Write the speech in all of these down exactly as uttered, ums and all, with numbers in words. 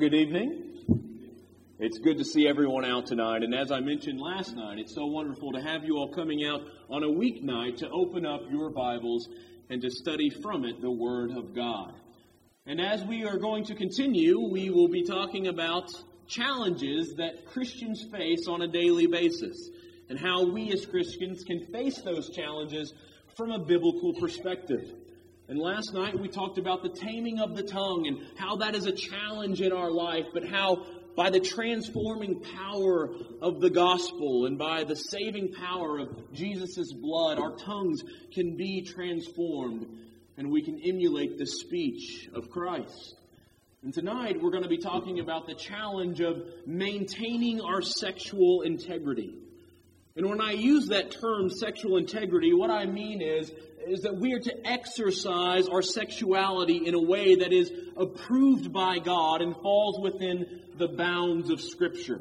good evening. It's good to see everyone out tonight. And as I mentioned last night, it's so wonderful to have you all coming out on a weeknight to open up your Bibles and to study from it the Word of God. And as we are going to continue, we will be talking about challenges that Christians face on a daily basis and how we as Christians can face those challenges from a biblical perspective. And last night we talked about the taming of the tongue and how that is a challenge in our life, but how by the transforming power of the gospel and by the saving power of Jesus' blood, our tongues can be transformed and we can emulate the speech of Christ. And tonight we're going to be talking about the challenge of maintaining our sexual integrity. And when I use that term, sexual integrity, what I mean is is that we are to exercise our sexuality in a way that is approved by God and falls within the bounds of Scripture.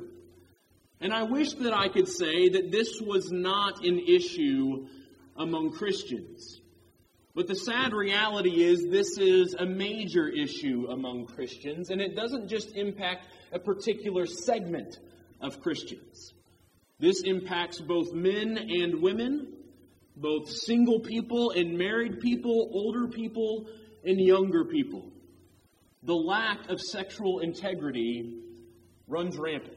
And I wish that I could say that this was not an issue among Christians. But the sad reality is this is a major issue among Christians, and it doesn't just impact a particular segment of Christians. This impacts both men and women, both single people and married people, older people and younger people. The lack of sexual integrity runs rampant.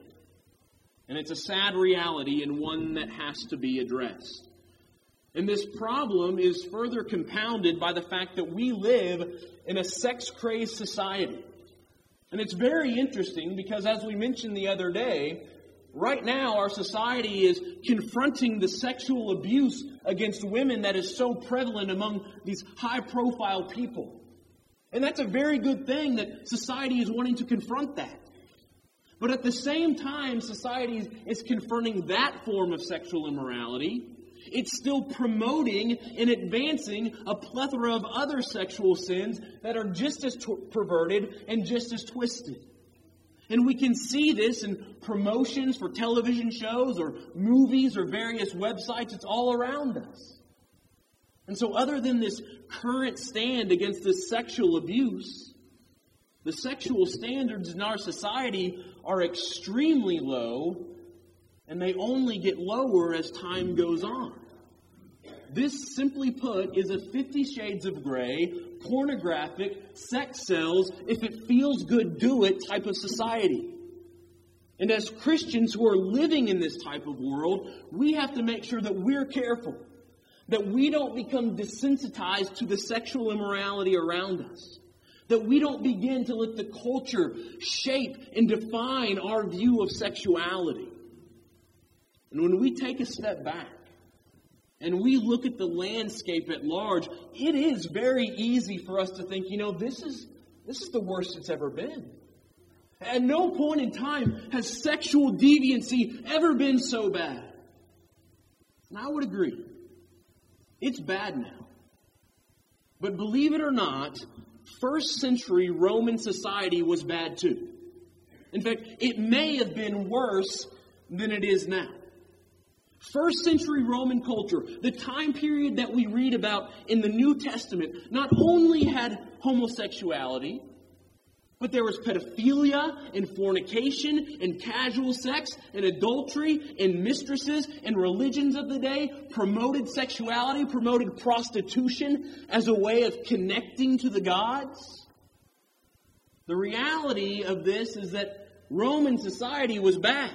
And it's a sad reality and one that has to be addressed. And this problem is further compounded by the fact that we live in a sex-crazed society. And it's very interesting because, as we mentioned the other day, right now, our society is confronting the sexual abuse against women that is so prevalent among these high-profile people. And that's a very good thing that society is wanting to confront that. But at the same time, society is confronting that form of sexual immorality. It's still promoting and advancing a plethora of other sexual sins that are just as tw- perverted and just as twisted. And we can see this in promotions for television shows or movies or various websites. It's all around us. And so other than this current stand against this sexual abuse, the sexual standards in our society are extremely low, and they only get lower as time goes on. This, simply put, is a Fifty Shades of Grey, pornographic, sex sells, if it feels good, do it type of society. And as Christians who are living in this type of world, we have to make sure that we're careful, that we don't become desensitized to the sexual immorality around us, that we don't begin to let the culture shape and define our view of sexuality. And when we take a step back, and we look at the landscape at large, it is very easy for us to think, you know, this is this is the worst it's ever been. At no point in time has sexual deviancy ever been so bad. And I would agree. It's bad now. But believe it or not, first century Roman society was bad too. In fact, it may have been worse than it is now. First century Roman culture, the time period that we read about in the New Testament, not only had homosexuality, but there was pedophilia and fornication and casual sex and adultery and mistresses, and religions of the day promoted sexuality, promoted prostitution as a way of connecting to the gods. The reality of this is that Roman society was bad.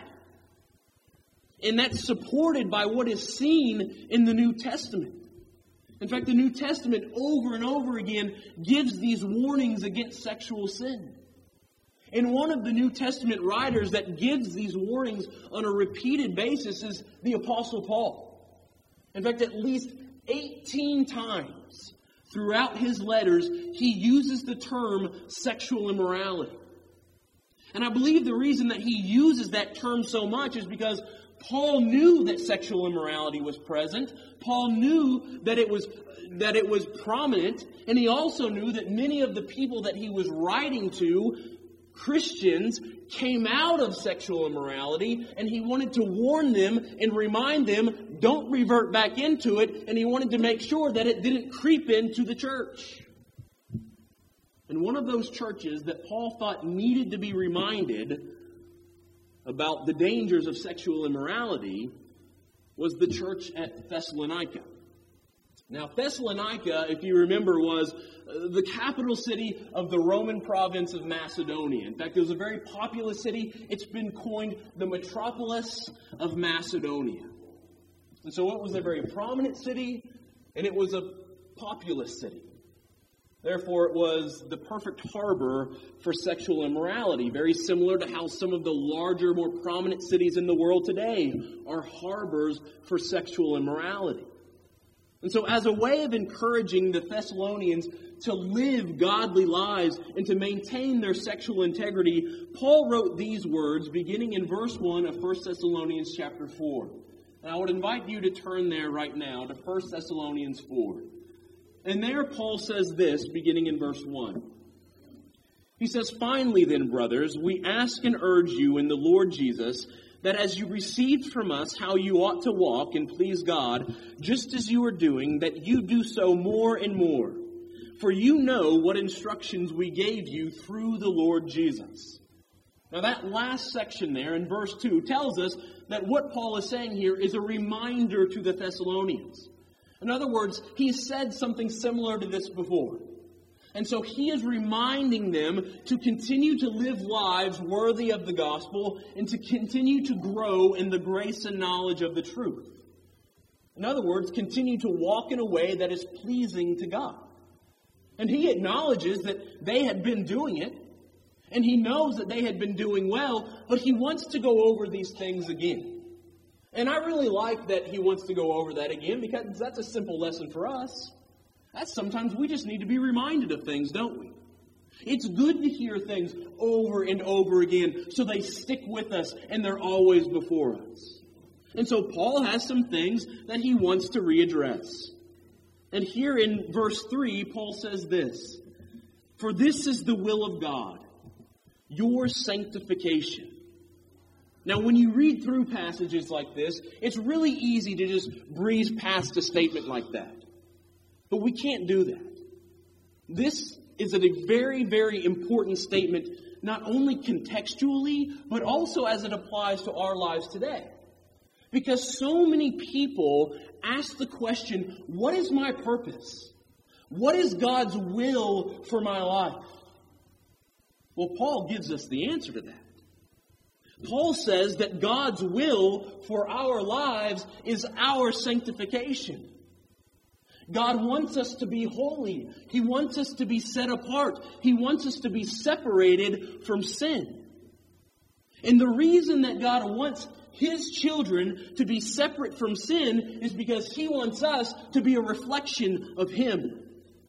And that's supported by what is seen in the New Testament. In fact, the New Testament over and over again gives these warnings against sexual sin. And one of the New Testament writers that gives these warnings on a repeated basis is the Apostle Paul. In fact, at least eighteen times throughout his letters, he uses the term sexual immorality. And I believe the reason that he uses that term so much is because Paul knew that sexual immorality was present. Paul knew that it was that it was prominent, and he also knew that many of the people that he was writing to, Christians, came out of sexual immorality, and he wanted to warn them and remind them, don't revert back into it, and he wanted to make sure that it didn't creep into the church. And one of those churches that Paul thought needed to be reminded about the dangers of sexual immorality was the church at Thessalonica. Now, Thessalonica, if you remember, was the capital city of the Roman province of Macedonia. In fact, it was a very populous city. It's been coined the metropolis of Macedonia. And so it was a very prominent city, and it was a populous city. Therefore, it was the perfect harbor for sexual immorality, very similar to how some of the larger, more prominent cities in the world today are harbors for sexual immorality. And so as a way of encouraging the Thessalonians to live godly lives and to maintain their sexual integrity, Paul wrote these words beginning in verse one of First Thessalonians chapter four. And I would invite you to turn there right now to First Thessalonians four. And there Paul says this, beginning in verse one. He says, "Finally then, brothers, we ask and urge you in the Lord Jesus, that as you received from us how you ought to walk and please God, just as you are doing, that you do so more and more. For you know what instructions we gave you through the Lord Jesus." Now that last section there in verse two tells us that what Paul is saying here is a reminder to the Thessalonians. In other words, he said something similar to this before. And so he is reminding them to continue to live lives worthy of the gospel and to continue to grow in the grace and knowledge of the truth. In other words, continue to walk in a way that is pleasing to God. And he acknowledges that they had been doing it, and he knows that they had been doing well, but he wants to go over these things again. And I really like that he wants to go over that again, because that's a simple lesson for us. That's sometimes we just need to be reminded of things, don't we? It's good to hear things over and over again so they stick with us and they're always before us. And so Paul has some things that he wants to readdress. And here in verse three, Paul says this, "For this is the will of God, your sanctification." Now, when you read through passages like this, it's really easy to just breeze past a statement like that. But we can't do that. This is a very, very important statement, not only contextually, but also as it applies to our lives today. Because so many people ask the question, what is my purpose? What is God's will for my life? Well, Paul gives us the answer to that. Paul says that God's will for our lives is our sanctification. God wants us to be holy. He wants us to be set apart. He wants us to be separated from sin. And the reason that God wants His children to be separate from sin is because He wants us to be a reflection of Him.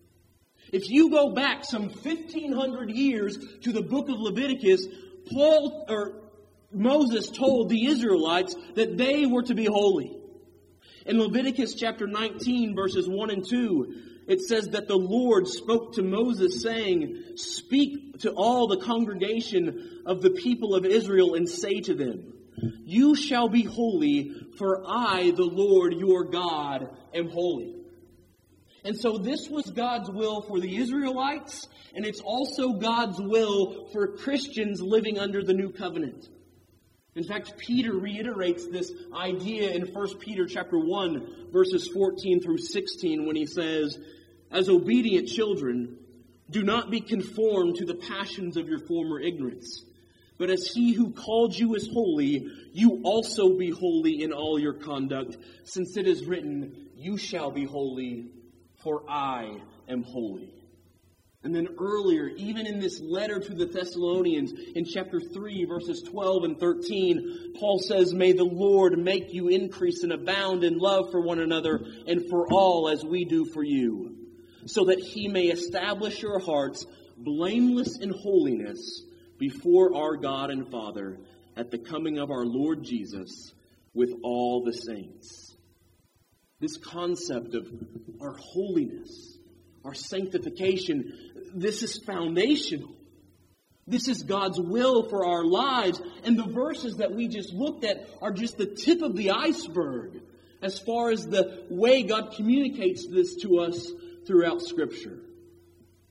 If you go back some fifteen hundred years to the book of Leviticus, Paul or Moses told the Israelites that they were to be holy. In Leviticus chapter nineteen, verses one and two, it says that the Lord spoke to Moses saying, "Speak to all the congregation of the people of Israel and say to them, you shall be holy, for I, the Lord your God, am holy." And so this was God's will for the Israelites, and it's also God's will for Christians living under the new covenant. In fact, Peter reiterates this idea in First Peter chapter one, verses fourteen through sixteen, when he says, "As obedient children, do not be conformed to the passions of your former ignorance. But as He who called you is holy, you also be holy in all your conduct, since it is written, you shall be holy, for I am holy." And then earlier, even in this letter to the Thessalonians, in chapter three, verses twelve and thirteen, Paul says, "May the Lord make you increase and abound in love for one another and for all as we do for you, so that He may establish your hearts blameless in holiness before our God and Father at the coming of our Lord Jesus with all the saints." This concept of our holiness, our sanctification, this is foundational. This is God's will for our lives. And the verses that we just looked at are just the tip of the iceberg as far as the way God communicates this to us throughout Scripture.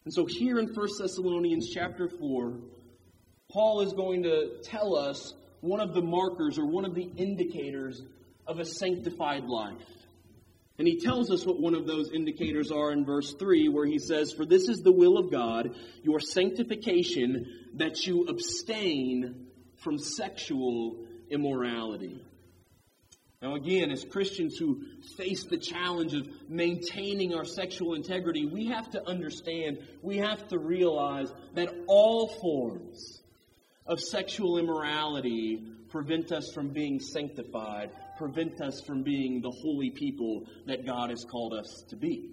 And so here in First Thessalonians chapter four, Paul is going to tell us one of the markers or one of the indicators of a sanctified life. And he tells us what one of those indicators are in verse three, where he says, "For this is the will of God, your sanctification, that you abstain from sexual immorality." Now again, as Christians who face the challenge of maintaining our sexual integrity, we have to understand, we have to realize that all forms of sexual immorality prevent us from being sanctified, prevent us from being the holy people that God has called us to be.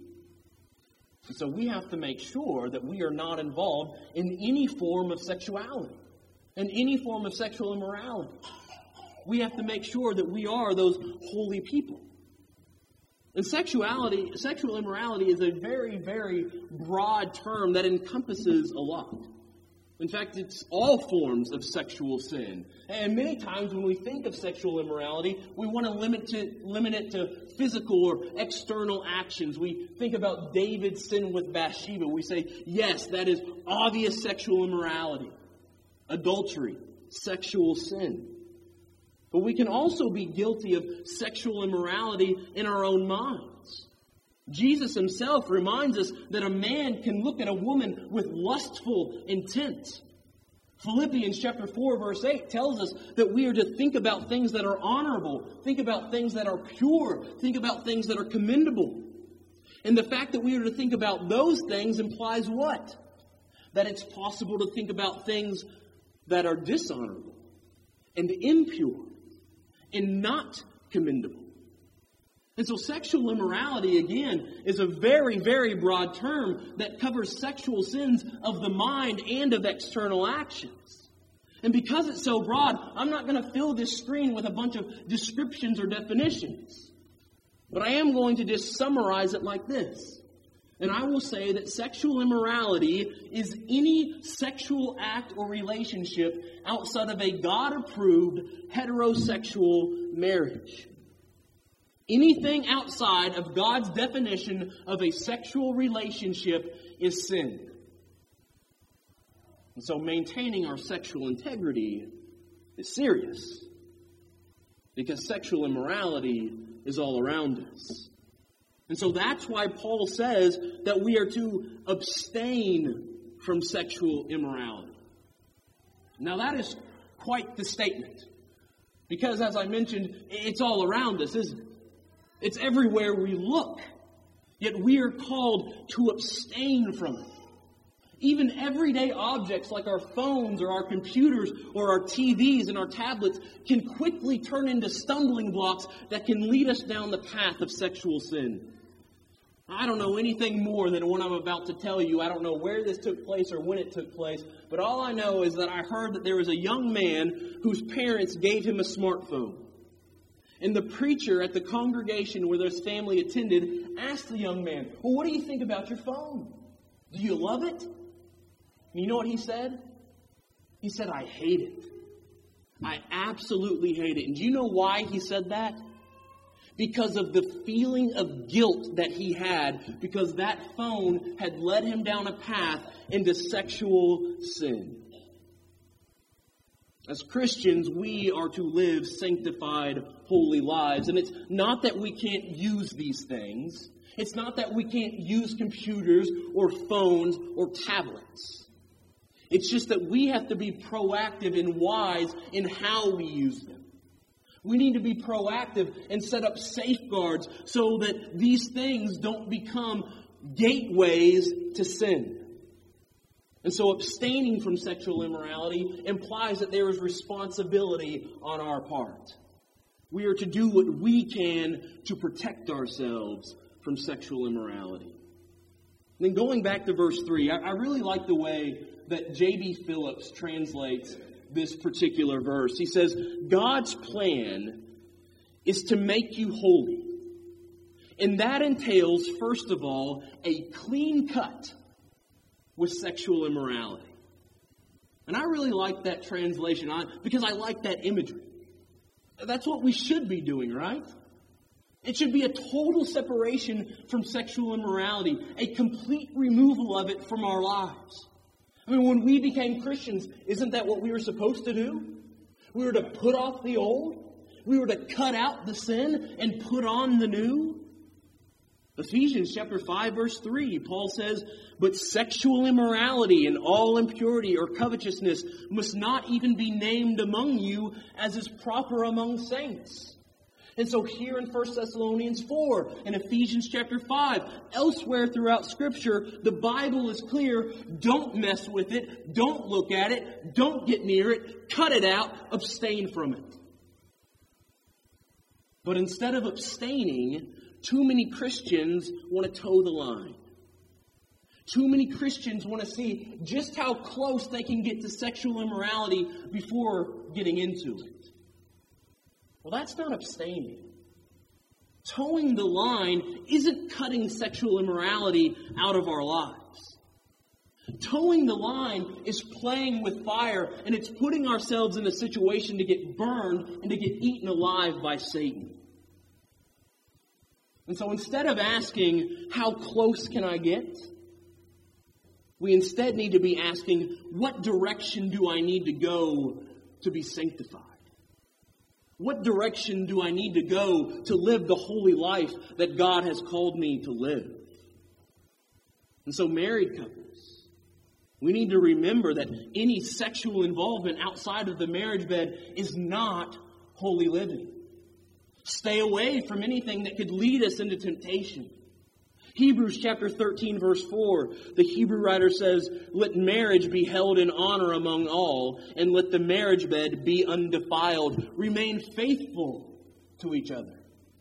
And so we have to make sure that we are not involved in any form of sexuality, in any form of sexual immorality. We have to make sure that we are those holy people. And sexuality, sexual immorality is a very, very broad term that encompasses a lot. In fact, it's all forms of sexual sin. And many times when we think of sexual immorality, we want to limit, to, limit it to physical or external actions. We think about David's sin with Bathsheba. We say, yes, that is obvious sexual immorality, adultery, sexual sin. But we can also be guilty of sexual immorality in our own minds. Jesus himself reminds us that a man can look at a woman with lustful intent. Philippians chapter four verse eight tells us that we are to think about things that are honorable, think about things that are pure, think about things that are commendable. And the fact that we are to think about those things implies what? That it's possible to think about things that are dishonorable and impure and not commendable. And so sexual immorality, again, is a very, very broad term that covers sexual sins of the mind and of external actions. And because it's so broad, I'm not going to fill this screen with a bunch of descriptions or definitions. But I am going to just summarize it like this. And I will say that sexual immorality is any sexual act or relationship outside of a God-approved heterosexual marriage. Anything outside of God's definition of a sexual relationship is sin. And so maintaining our sexual integrity is serious, because sexual immorality is all around us. And so that's why Paul says that we are to abstain from sexual immorality. Now that is quite the statement, because as I mentioned, it's all around us, isn't it? It's everywhere we look. Yet we are called to abstain from it. Even everyday objects like our phones or our computers or our T Vs and our tablets can quickly turn into stumbling blocks that can lead us down the path of sexual sin. I don't know anything more than what I'm about to tell you. I don't know where this took place or when it took place. But all I know is that I heard that there was a young man whose parents gave him a smartphone. And the preacher at the congregation where this family attended asked the young man, "Well, what do you think about your phone? Do you love it?" And you know what he said? He said, "I hate it. I absolutely hate it." And do you know why he said that? Because of the feeling of guilt that he had, because that phone had led him down a path into sexual sin. As Christians, we are to live sanctified, holy lives. And it's not that we can't use these things. It's not that we can't use computers or phones or tablets. It's just that we have to be proactive and wise in how we use them. We need to be proactive and set up safeguards so that these things don't become gateways to sin. And so abstaining from sexual immorality implies that there is responsibility on our part. We are to do what we can to protect ourselves from sexual immorality. And then going back to verse three, I, I really like the way that J B Phillips translates this particular verse. He says, God's plan is to make you holy. And that entails, first of all, a clean cut with sexual immorality. And I really like that translation because I like that imagery. That's what we should be doing, right? It should be a total separation from sexual immorality, a complete removal of it from our lives. I mean, when we became Christians, isn't that what we were supposed to do? We were to put off the old. We were to cut out the sin and put on the new. Ephesians chapter five, verse three, Paul says, "But sexual immorality and all impurity or covetousness must not even be named among you as is proper among saints." And so here in First Thessalonians four, and Ephesians chapter five, elsewhere throughout Scripture, the Bible is clear. Don't mess with it. Don't look at it. Don't get near it. Cut it out. Abstain from it. But instead of abstaining, too many Christians want to toe the line. Too many Christians want to see just how close they can get to sexual immorality before getting into it. Well, that's not abstaining. Towing the line isn't cutting sexual immorality out of our lives. Towing the line is playing with fire, and it's putting ourselves in a situation to get burned and to get eaten alive by Satan. And so instead of asking, how close can I get? We instead need to be asking, what direction do I need to go to be sanctified? What direction do I need to go to live the holy life that God has called me to live? And so married couples, we need to remember that any sexual involvement outside of the marriage bed is not holy living. Stay away from anything that could lead us into temptation. Hebrews chapter thirteen, verse four, the Hebrew writer says, "Let marriage be held in honor among all, and let the marriage bed be undefiled. Remain faithful to each other."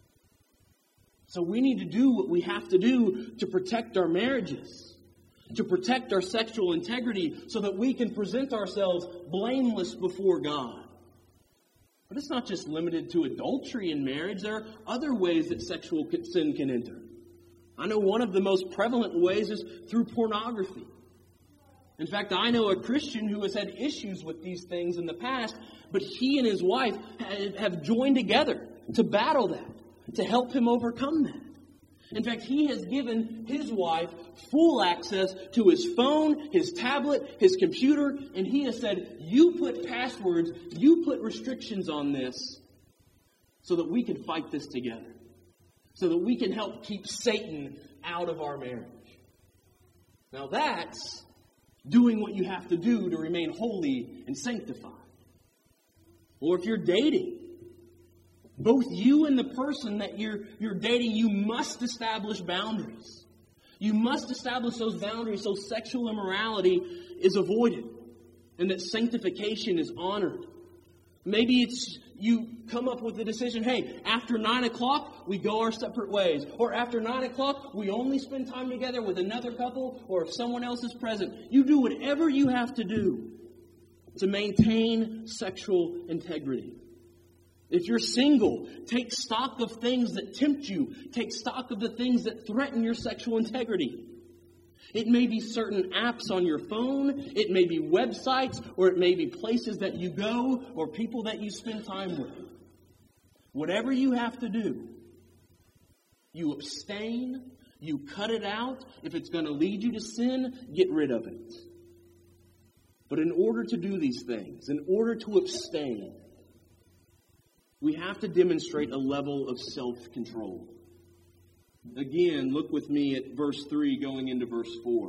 So we need to do what we have to do to protect our marriages, to protect our sexual integrity, so that we can present ourselves blameless before God. But it's not just limited to adultery in marriage. There are other ways that sexual sin can enter. I know one of the most prevalent ways is through pornography. In fact, I know a Christian who has had issues with these things in the past, but he and his wife have joined together to battle that, to help him overcome that. In fact, he has given his wife full access to his phone, his tablet, his computer, and he has said, "You put passwords, you put restrictions on this so that we can fight this together. So that we can help keep Satan out of our marriage." Now that's doing what you have to do to remain holy and sanctified. Or if you're dating, both you and the person that you're, you're dating, you must establish boundaries. You must establish those boundaries so sexual immorality is avoided and that sanctification is honored. Maybe it's you come up with the decision, hey, after nine o'clock, we go our separate ways. Or after nine o'clock, we only spend time together with another couple, or if someone else is present. You do whatever you have to do to maintain sexual integrity. If you're single, take stock of things that tempt you. Take stock of the things that threaten your sexual integrity. It may be certain apps on your phone, it may be websites, or it may be places that you go, or people that you spend time with. Whatever you have to do, you abstain, you cut it out. If it's going to lead you to sin, get rid of it. But in order to do these things, in order to abstain, we have to demonstrate a level of self-control. Again, look with me at verse three going into verse four.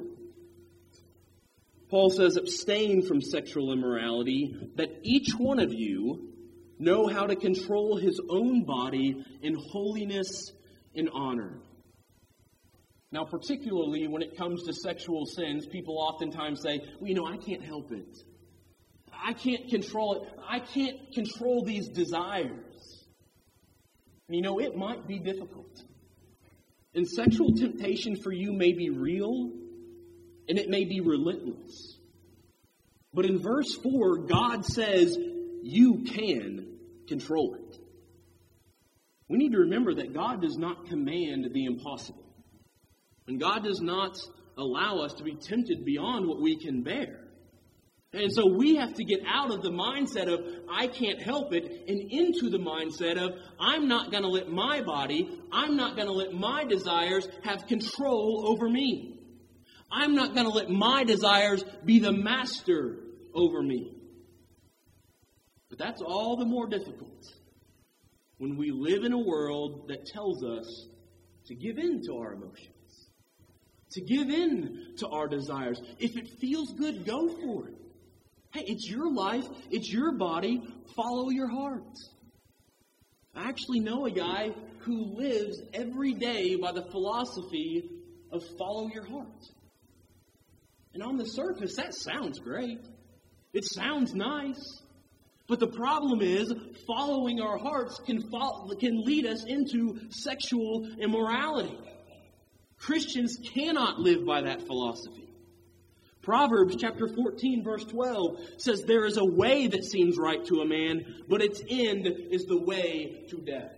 Paul says, "Abstain from sexual immorality, that each one of you know how to control his own body in holiness and honor." Now, particularly when it comes to sexual sins, people oftentimes say, well, you know, I can't help it. I can't control it. I can't control these desires. And you know, it might be difficult. And sexual temptation for you may be real, and it may be relentless. But in verse four, God says you can control it. We need to remember that God does not command the impossible. And God does not allow us to be tempted beyond what we can bear. And so we have to get out of the mindset of, I can't help it, and into the mindset of, I'm not going to let my body, I'm not going to let my desires have control over me. I'm not going to let my desires be the master over me. But that's all the more difficult when we live in a world that tells us to give in to our emotions, to give in to our desires. If it feels good, go for it. Hey, it's your life, it's your body, follow your heart. I actually know a guy who lives every day by the philosophy of follow your heart. And on the surface, that sounds great. It sounds nice. But the problem is, following our hearts can, follow, can lead us into sexual immorality. Christians cannot live by that philosophy. Proverbs chapter fourteen, verse twelve says, there is a way that seems right to a man, but its end is the way to death.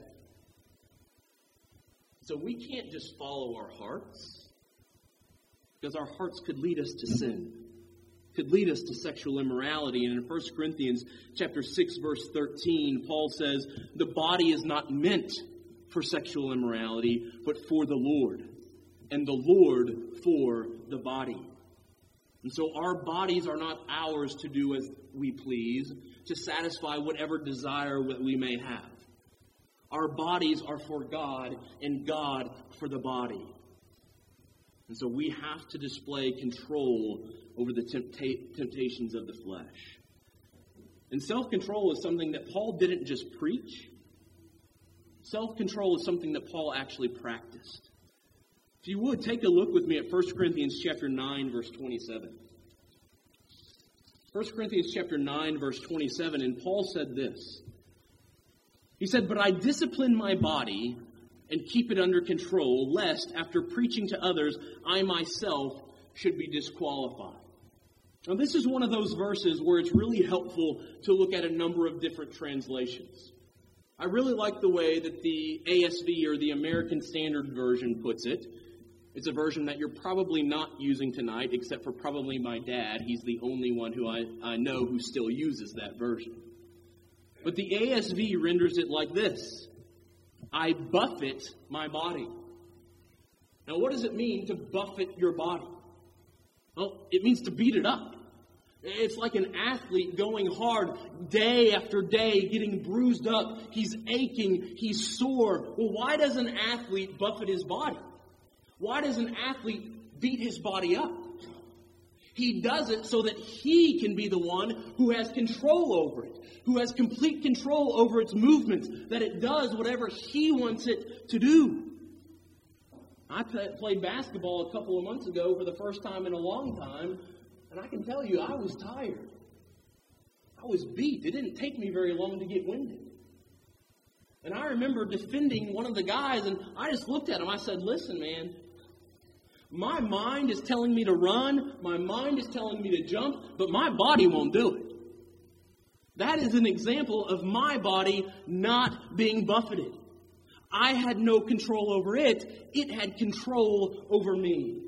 So we can't just follow our hearts, because our hearts could lead us to sin, could lead us to sexual immorality. And in First Corinthians chapter six, verse thirteen, Paul says, the body is not meant for sexual immorality, but for the Lord, and the Lord for the body. And so our bodies are not ours to do as we please, to satisfy whatever desire that we may have. Our bodies are for God, and God for the body. And so we have to display control over the tempta- temptations of the flesh. And self-control is something that Paul didn't just preach. Self-control is something that Paul actually practiced. If you would, take a look with me at First Corinthians chapter nine, verse twenty-seven. First Corinthians chapter nine, verse twenty-seven, and Paul said this. He said, but I discipline my body and keep it under control, lest after preaching to others, I myself should be disqualified. Now this is one of those verses where it's really helpful to look at a number of different translations. I really like the way that the A S V, or the American Standard Version, puts it. It's a version that you're probably not using tonight, except for probably my dad. He's the only one who I, I know who still uses that version. But the A S V renders it like this. I buffet my body. Now, what does it mean to buffet your body? Well, it means to beat it up. It's like an athlete going hard day after day, getting bruised up. He's aching. He's sore. Well, why does an athlete buffet his body? Why does an athlete beat his body up? He does it so that he can be the one who has control over it, who has complete control over its movements, that it does whatever he wants it to do. I played basketball a couple of months ago for the first time in a long time, and I can tell you I was tired. I was beat. It didn't take me very long to get winded. And I remember defending one of the guys, and I just looked at him. I said, listen, man, my mind is telling me to run. My mind is telling me to jump, but my body won't do it. That is an example of my body not being buffeted. I had no control over it. It had control over me.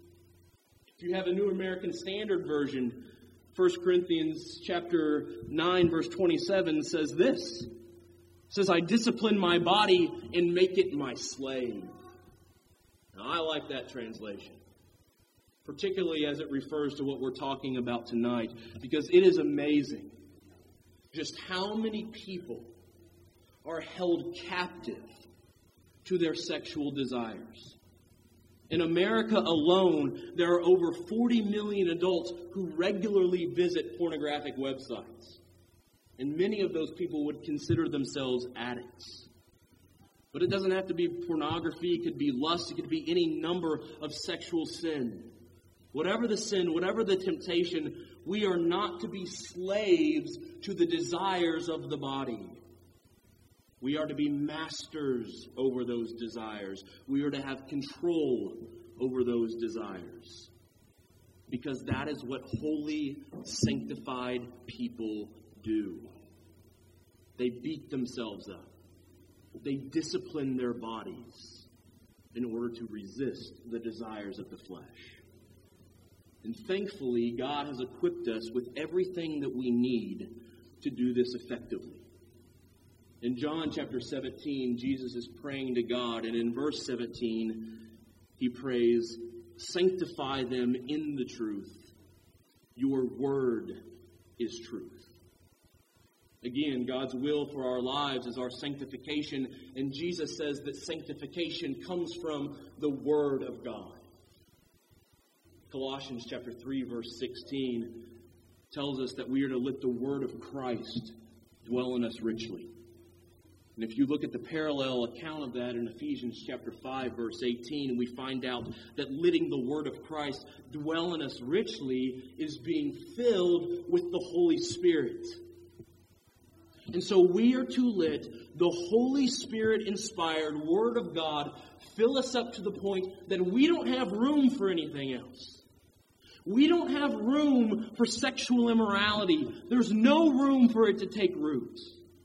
If you have a New American Standard Version, First Corinthians chapter nine, verse twenty-seven says this. It says, I discipline my body and make it my slave. Now, I like that translation, particularly as it refers to what we're talking about tonight, because it is amazing just how many people are held captive to their sexual desires. In America alone, there are over forty million adults who regularly visit pornographic websites. And many of those people would consider themselves addicts. But it doesn't have to be pornography. It could be lust. It could be any number of sexual sin. Whatever the sin, whatever the temptation, we are not to be slaves to the desires of the body. We are to be masters over those desires. We are to have control over those desires. Because that is what holy, sanctified people do. They beat themselves up. They discipline their bodies in order to resist the desires of the flesh. And thankfully, God has equipped us with everything that we need to do this effectively. In John chapter seventeen, Jesus is praying to God, and in verse seventeen, he prays, "Sanctify them in the truth. Your word is truth." Again, God's will for our lives is our sanctification, and Jesus says that sanctification comes from the Word of God. Colossians chapter three, verse sixteen tells us that we are to let the Word of Christ dwell in us richly. And if you look at the parallel account of that in Ephesians chapter five, verse eighteen, we find out that letting the Word of Christ dwell in us richly is being filled with the Holy Spirit. And so we are to let the Holy Spirit-inspired Word of God fill us up to the point that we don't have room for anything else. We don't have room for sexual immorality. There's no room for it to take root.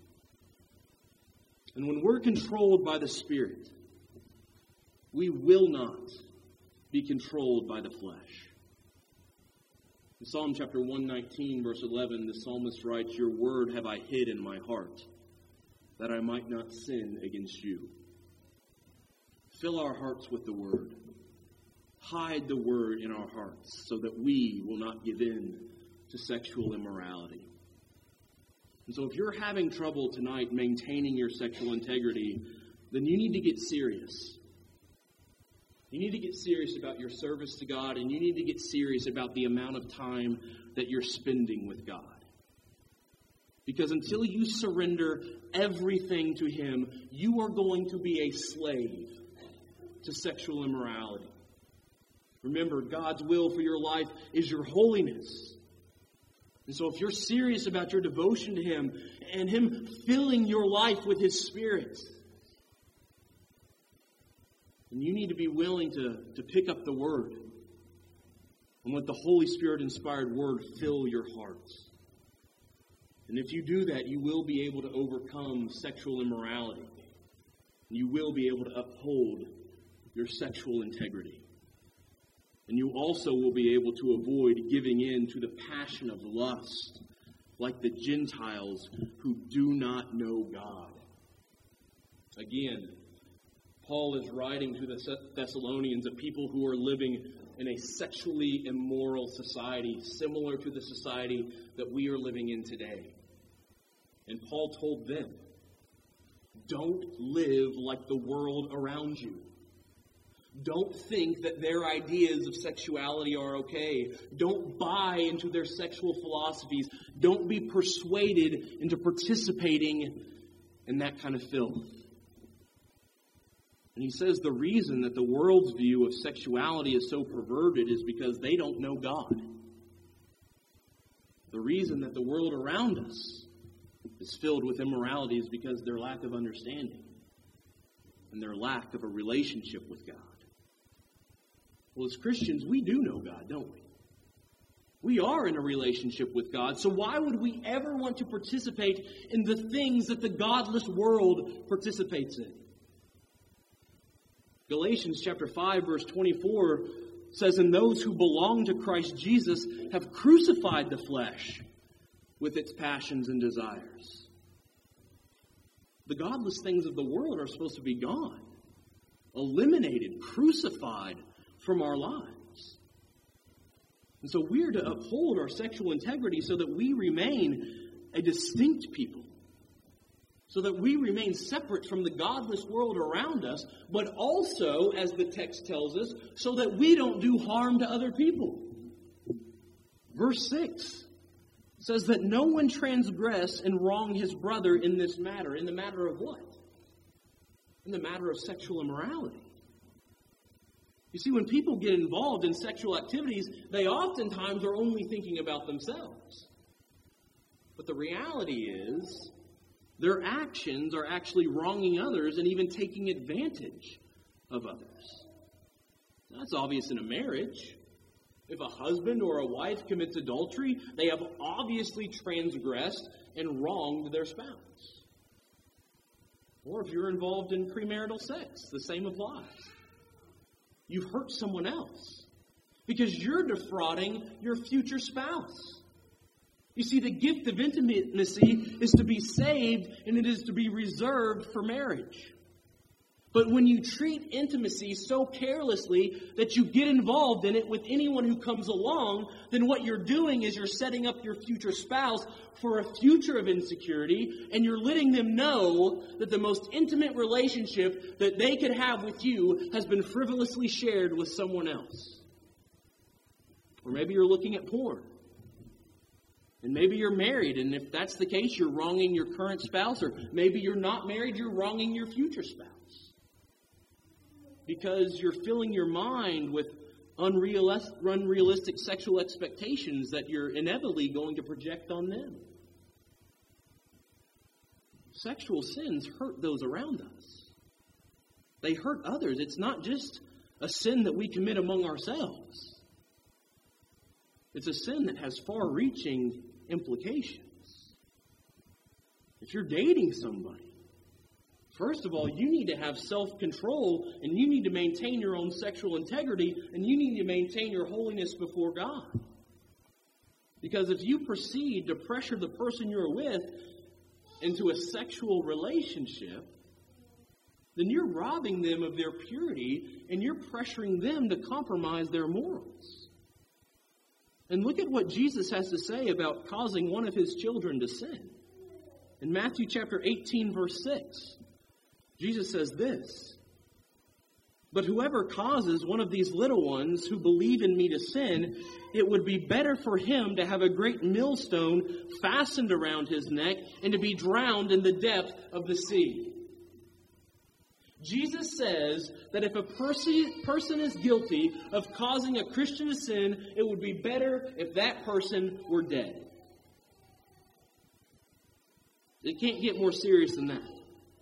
And when we're controlled by the Spirit, we will not be controlled by the flesh. In Psalm chapter one nineteen, verse eleven, the psalmist writes, "Your word have I hid in my heart, that I might not sin against you." Fill our hearts with the word. Hide the word in our hearts so that we will not give in to sexual immorality. And so if you're having trouble tonight maintaining your sexual integrity, then you need to get serious. You need to get serious about your service to God, and you need to get serious about the amount of time that you're spending with God. Because until you surrender everything to Him, you are going to be a slave to sexual immorality. Remember, God's will for your life is your holiness. And so if you're serious about your devotion to Him and Him filling your life with His Spirit, then you need to be willing to, to pick up the Word and let the Holy Spirit-inspired Word fill your hearts. And if you do that, you will be able to overcome sexual immorality. You will be able to uphold your sexual integrity. And you also will be able to avoid giving in to the passion of lust, like the Gentiles who do not know God. Again, Paul is writing to the Thessalonians, a people who are living in a sexually immoral society, similar to the society that we are living in today. And Paul told them, don't live like the world around you. Don't think that their ideas of sexuality are okay. Don't buy into their sexual philosophies. Don't be persuaded into participating in that kind of filth. And he says the reason that the world's view of sexuality is so perverted is because they don't know God. The reason that the world around us is filled with immorality is because their lack of understanding and their lack of a relationship with God. Well, as Christians, we do know God, don't we? We are in a relationship with God, so why would we ever want to participate in the things that the godless world participates in? Galatians chapter five, verse twenty-four says, "And those who belong to Christ Jesus have crucified the flesh with its passions and desires." The godless things of the world are supposed to be gone, eliminated, crucified from our lives. And so we are to uphold our sexual integrity so that we remain a distinct people, so that we remain separate from the godless world around us, but also, as the text tells us, so that we don't do harm to other people. Verse six says that no one transgress and wrong his brother in this matter. In the matter of what? In the matter of sexual immorality. You see, when people get involved in sexual activities, they oftentimes are only thinking about themselves. But the reality is, their actions are actually wronging others and even taking advantage of others. That's obvious in a marriage. If a husband or a wife commits adultery, they have obviously transgressed and wronged their spouse. Or if you're involved in premarital sex, the same applies. You've hurt someone else. because you're defrauding your future spouse. You see, the gift of intimacy is to be saved, and it is to be reserved for marriage. But when you treat intimacy so carelessly that you get involved in it with anyone who comes along, then what you're doing is you're setting up your future spouse for a future of insecurity, and you're letting them know that the most intimate relationship that they could have with you has been frivolously shared with someone else. Or maybe you're looking at porn. And maybe you're married, and if that's the case, you're wronging your current spouse. Or maybe you're not married, you're wronging your future spouse. Because you're filling your mind with unrealistic, unrealistic sexual expectations that you're inevitably going to project on them. Sexual sins hurt those around us. They hurt others. It's not just a sin that we commit among ourselves. It's a sin that has far-reaching implications. If you're dating somebody, first of all, you need to have self-control, and you need to maintain your own sexual integrity, and you need to maintain your holiness before God. Because if you proceed to pressure the person you're with into a sexual relationship, then you're robbing them of their purity, and you're pressuring them to compromise their morals. And look at what Jesus has to say about causing one of his children to sin. In Matthew chapter eighteen, verse six, Jesus says this, "But whoever causes one of these little ones who believe in me to sin, it would be better for him to have a great millstone fastened around his neck and to be drowned in the depth of the sea." Jesus says that if a person, person is guilty of causing a Christian to sin, it would be better if that person were dead. It can't get more serious than that.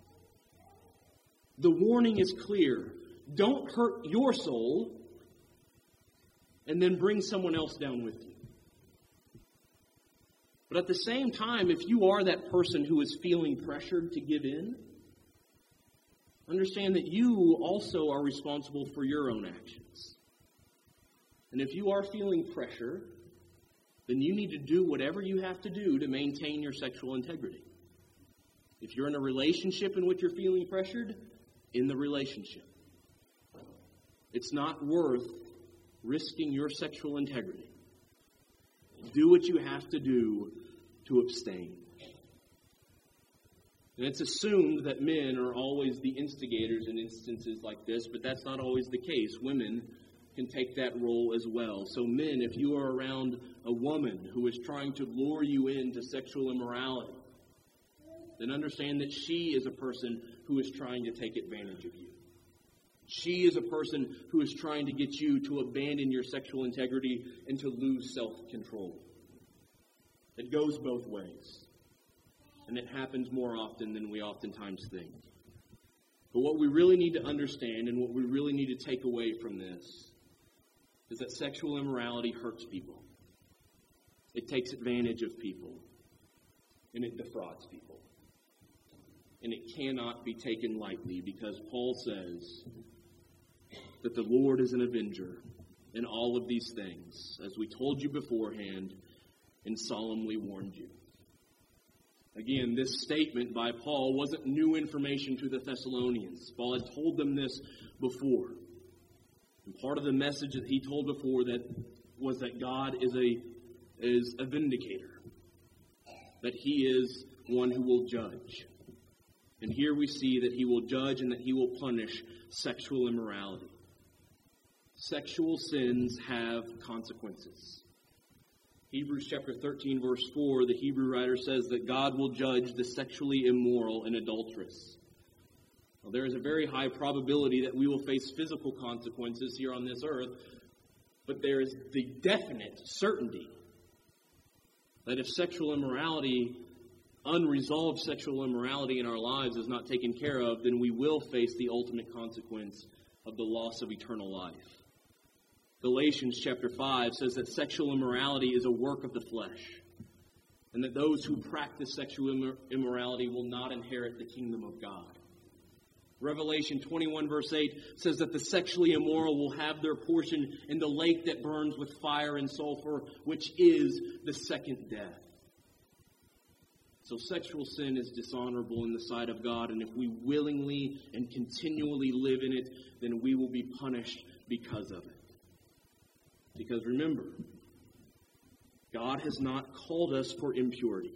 The warning is clear. Don't hurt your soul and then bring someone else down with you. But at the same time, if you are that person who is feeling pressured to give in, understand that you also are responsible for your own actions. And if you are feeling pressure, then you need to do whatever you have to do to maintain your sexual integrity. If you're in a relationship in which you're feeling pressured, in the relationship. It's not worth risking your sexual integrity. Do what you have to do to abstain. And it's assumed that men are always the instigators in instances like this, but that's not always the case. Women can take that role as well. So men, if you are around a woman who is trying to lure you into sexual immorality, then understand that she is a person who is trying to take advantage of you. She is a person who is trying to get you to abandon your sexual integrity and to lose self-control. It goes both ways. And it happens more often than we oftentimes think. But what we really need to understand and what we really need to take away from this is that sexual immorality hurts people. It takes advantage of people. And it defrauds people. And it cannot be taken lightly because Paul says that the Lord is an avenger in all of these things, as we told you beforehand and solemnly warned you. Again, this statement by Paul wasn't new information to the Thessalonians. Paul had told them this before. And part of the message that he told before that was that God is a, is a vindicator. That he is one who will judge. And here we see that he will judge and that he will punish sexual immorality. Sexual sins have consequences. Hebrews chapter thirteen, verse four, the Hebrew writer says that God will judge the sexually immoral and adulterous. Well, there is a very high probability that we will face physical consequences here on this earth, but there is the definite certainty that if sexual immorality, unresolved sexual immorality in our lives is not taken care of, then we will face the ultimate consequence of the loss of eternal life. Galatians chapter five says that sexual immorality is a work of the flesh, and that those who practice sexual immorality will not inherit the kingdom of God. Revelation twenty-one verse eight says that the sexually immoral will have their portion in the lake that burns with fire and sulfur, which is the second death. So sexual sin is dishonorable in the sight of God, and if we willingly and continually live in it, then we will be punished because of it. Because remember, God has not called us for impurity.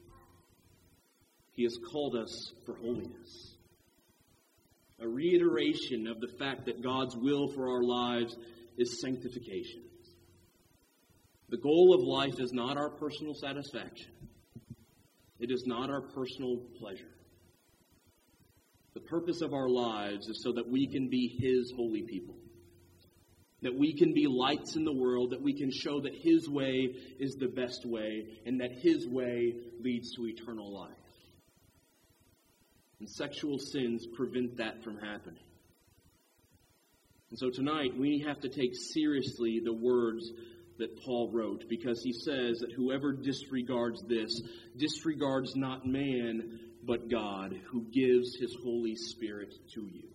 He has called us for holiness. A reiteration of the fact that God's will for our lives is sanctification. The goal of life is not our personal satisfaction. It is not our personal pleasure. The purpose of our lives is so that we can be His holy people. That we can be lights in the world, that we can show that His way is the best way, and that His way leads to eternal life. And sexual sins prevent that from happening. And so tonight, we have to take seriously the words that Paul wrote, because he says that whoever disregards this, disregards not man, but God, who gives His Holy Spirit to you.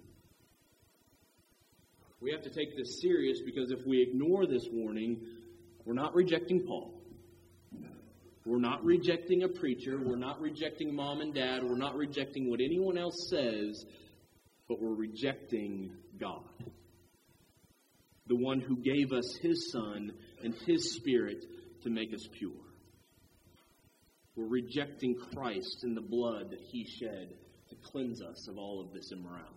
We have to take this serious, because if we ignore this warning, we're not rejecting Paul. We're not rejecting a preacher. We're not rejecting mom and dad. We're not rejecting what anyone else says, but we're rejecting God. The one who gave us His Son and His Spirit to make us pure. We're rejecting Christ and the blood that He shed to cleanse us of all of this immorality.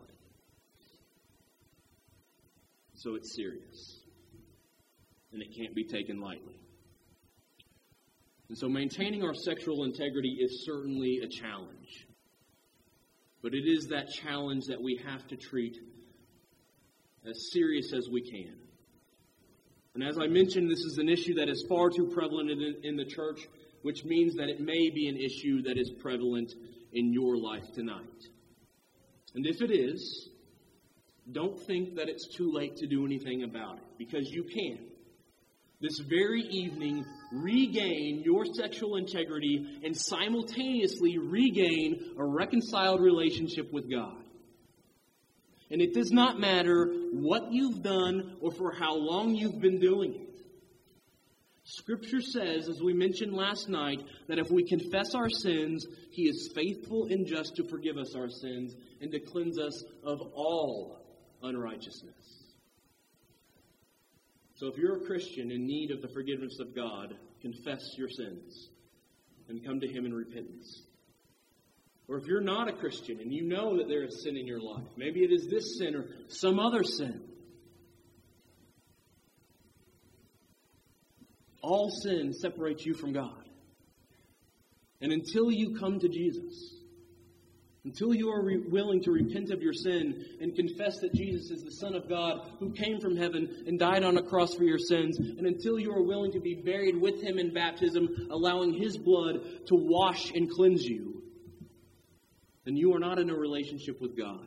So it's serious. And it can't be taken lightly. And so maintaining our sexual integrity is certainly a challenge. But it is that challenge that we have to treat as serious as we can. And as I mentioned, this is an issue that is far too prevalent in, in the church, which means that it may be an issue that is prevalent in your life tonight. And if it is, don't think that it's too late to do anything about it, because you can. This very evening, regain your sexual integrity and simultaneously regain a reconciled relationship with God. And it does not matter what you've done or for how long you've been doing it. Scripture says, as we mentioned last night, that if we confess our sins, He is faithful and just to forgive us our sins and to cleanse us of all unrighteousness. So if you're a Christian in need of the forgiveness of God, confess your sins and come to Him in repentance. Or if you're not a Christian and you know that there is sin in your life, maybe it is this sin or some other sin. All sin separates you from God. And until you come to Jesus, until you are re- willing to repent of your sin and confess that Jesus is the Son of God who came from heaven and died on a cross for your sins, and until you are willing to be buried with Him in baptism, allowing His blood to wash and cleanse you, then you are not in a relationship with God.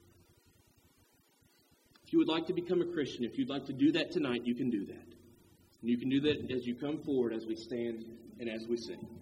If you would like to become a Christian, if you'd like to do that tonight, you can do that. And you can do that as you come forward, as we stand and as we sing.